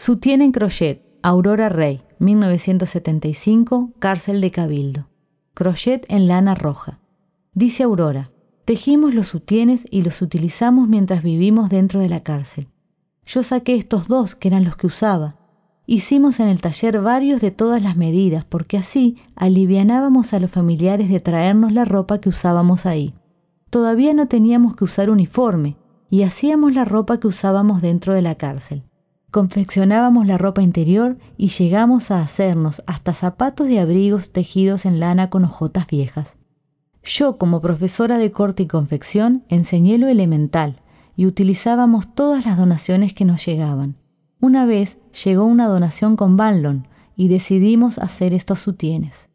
Sutién en crochet, Aurora Rey, 1975, Cárcel de Cabildo. Crochet en lana roja. Dice Aurora: tejimos los sutienes y los utilizamos mientras vivimos dentro de la cárcel. Yo saqué estos 2 que eran los que usaba. Hicimos en el taller varios de todas las medidas porque así alivianábamos a los familiares de traernos la ropa que usábamos ahí. Todavía no teníamos que usar uniforme y hacíamos la ropa que usábamos dentro de la cárcel. Confeccionábamos la ropa interior y llegamos a hacernos hasta zapatos y abrigos tejidos en lana con hojotas viejas. Yo, como profesora de corte y confección, enseñé lo elemental y utilizábamos todas las donaciones que nos llegaban. Una vez llegó una donación con Banlon y decidimos hacer estos sutienes.